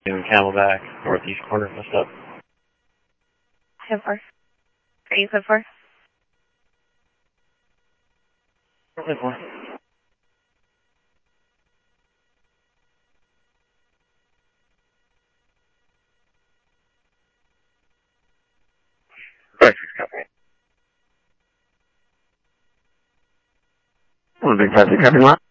in Camelback, northeast corner. What's up? 10-4. Are you 10-4? 10-4. Company. Big 5 copy lot.